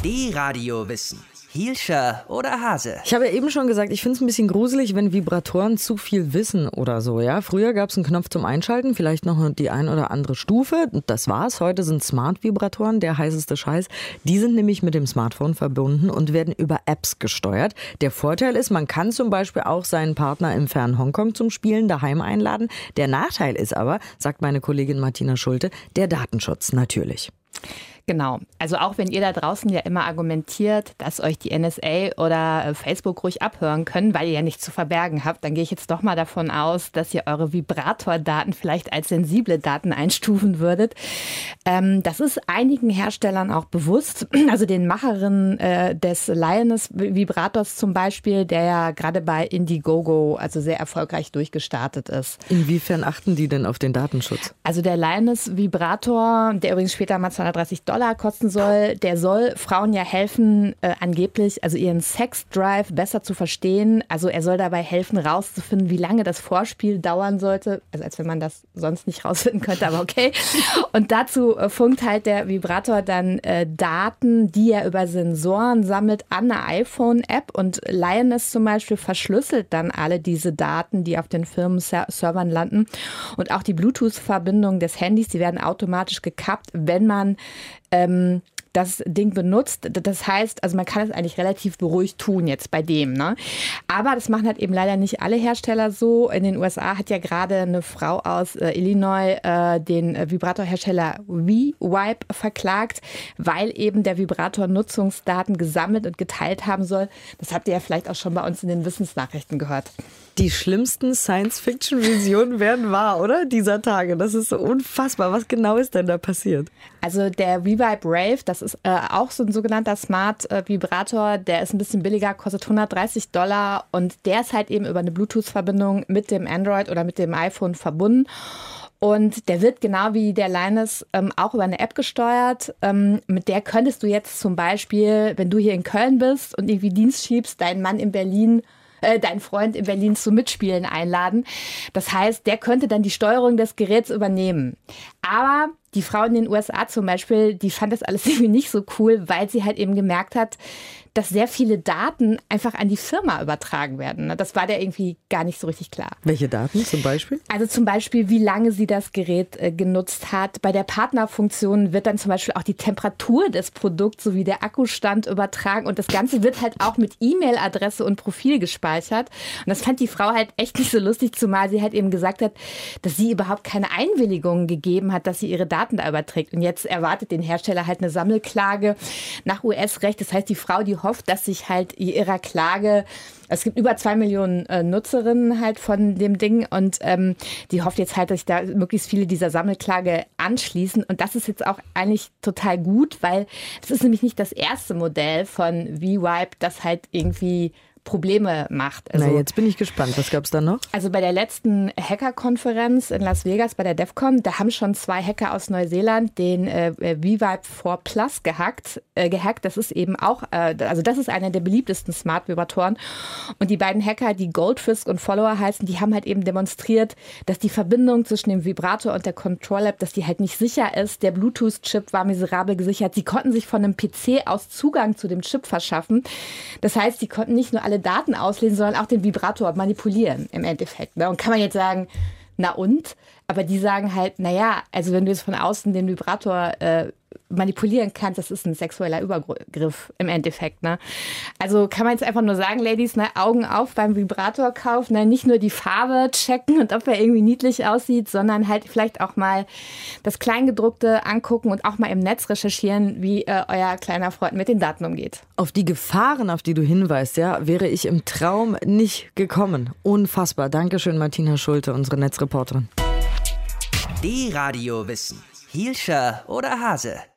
D-Radio Wissen. Hielscher oder Hase? Ich habe ja eben schon gesagt, ich finde es ein bisschen gruselig, wenn Vibratoren zu viel wissen oder so. Ja? Früher gab es einen Knopf zum Einschalten, vielleicht noch die ein oder andere Stufe. Das war's. Heute sind Smart-Vibratoren der heißeste Scheiß. Die sind nämlich mit dem Smartphone verbunden und werden über Apps gesteuert. Der Vorteil ist, man kann zum Beispiel auch seinen Partner im fernen Hongkong zum Spielen daheim einladen. Der Nachteil ist aber, sagt meine Kollegin Martina Schulte, der Datenschutz natürlich. Genau. Also auch wenn ihr da draußen ja immer argumentiert, dass euch die NSA oder Facebook ruhig abhören können, weil ihr ja nichts zu verbergen habt, dann gehe ich jetzt doch mal davon aus, dass ihr eure Vibratordaten vielleicht als sensible Daten einstufen würdet. Das ist einigen Herstellern auch bewusst. Also den Macherinnen des Lioness Vibrators zum Beispiel, der ja gerade bei Indiegogo also sehr erfolgreich durchgestartet ist. Inwiefern achten die denn auf den Datenschutz? Also der Lioness Vibrator, der übrigens später mal $230 kosten soll, der soll Frauen ja helfen, angeblich, also ihren Sex-Drive besser zu verstehen. Also er soll dabei helfen, rauszufinden, wie lange das Vorspiel dauern sollte. Also als wenn man das sonst nicht rausfinden könnte, aber okay. Und dazu funkt halt der Vibrator dann Daten, die er über Sensoren sammelt, an eine iPhone-App. Und Lioness zum Beispiel verschlüsselt dann alle diese Daten, die auf den Firmenservern landen. Und auch die Bluetooth-Verbindungen des Handys, die werden automatisch gekappt, wenn man das Ding benutzt. Das heißt, also man kann es eigentlich relativ beruhigt tun jetzt bei dem. Ne? Aber das machen halt eben leider nicht alle Hersteller so. In den USA hat ja gerade eine Frau aus Illinois den Vibratorhersteller WeVibe verklagt, weil eben der Vibrator Nutzungsdaten gesammelt und geteilt haben soll. Das habt ihr ja vielleicht auch schon bei uns in den Wissensnachrichten gehört. Die schlimmsten Science-Fiction-Visionen werden wahr, oder? Dieser Tage. Das ist so unfassbar. Was genau ist denn da passiert? Also der WeVibe Rave, das ist auch so ein sogenannter Smart-Vibrator. Der ist ein bisschen billiger, kostet $130 und der ist halt eben über eine Bluetooth-Verbindung mit dem Android oder mit dem iPhone verbunden. Und der wird genau wie der Lioness auch über eine App gesteuert. Mit der könntest du jetzt zum Beispiel, wenn du hier in Köln bist und irgendwie Dienst schiebst, deinen Freund in Berlin zum Mitspielen einladen. Das heißt, der könnte dann die Steuerung des Geräts übernehmen. Aber die Frau in den USA zum Beispiel, die fand das alles irgendwie nicht so cool, weil sie halt eben gemerkt hat, dass sehr viele Daten einfach an die Firma übertragen werden. Das war der irgendwie gar nicht so richtig klar. Welche Daten zum Beispiel? Also zum Beispiel, wie lange sie das Gerät genutzt hat. Bei der Partnerfunktion wird dann zum Beispiel auch die Temperatur des Produkts sowie der Akkustand übertragen. Und das Ganze wird halt auch mit E-Mail-Adresse und Profil gespeichert. Und das fand die Frau halt echt nicht so lustig, zumal sie halt eben gesagt hat, dass sie überhaupt keine Einwilligung gegeben hat, dass sie ihre Daten da überträgt. Und jetzt erwartet den Hersteller halt eine Sammelklage nach US-Recht. Das heißt, die Frau, die hofft, dass sich halt ihrer Klage, es gibt über 2 Millionen Nutzerinnen halt von dem Ding und die hofft jetzt halt, dass sich da möglichst viele dieser Sammelklage anschließen und das ist jetzt auch eigentlich total gut, weil das ist nämlich nicht das erste Modell von WeVibe, das halt irgendwie Probleme macht. Also, na, jetzt bin ich gespannt. Was gab es da noch? Also bei der letzten Hacker-Konferenz in Las Vegas, bei der DEFCON, da haben schon 2 Hacker aus Neuseeland den WeVibe 4 Plus gehackt. Das ist eben auch, also das ist einer der beliebtesten Smart-Vibratoren. Und die beiden Hacker, die Goldfisk und Follower heißen, die haben halt eben demonstriert, dass die Verbindung zwischen dem Vibrator und der Control-App, dass die halt nicht sicher ist. Der Bluetooth-Chip war miserabel gesichert. Sie konnten sich von einem PC aus Zugang zu dem Chip verschaffen. Das heißt, sie konnten nicht nur alle Daten auslesen, sondern auch den Vibrator manipulieren im Endeffekt. Und kann man jetzt sagen, na und? Aber die sagen halt, naja, also wenn du jetzt von außen den Vibrator manipulieren kannst, das ist ein sexueller Übergriff im Endeffekt. Ne? Also kann man jetzt einfach nur sagen, Ladies, ne, Augen auf beim Vibratorkauf, ne, nicht nur die Farbe checken und ob er irgendwie niedlich aussieht, sondern halt vielleicht auch mal das Kleingedruckte angucken und auch mal im Netz recherchieren, wie euer kleiner Freund mit den Daten umgeht. Auf die Gefahren, auf die du hinweist, ja, wäre ich im Traum nicht gekommen. Unfassbar. Dankeschön, Martina Schulte, unsere Netzreporterin. D-Radio Wissen. Hielscher oder Hase?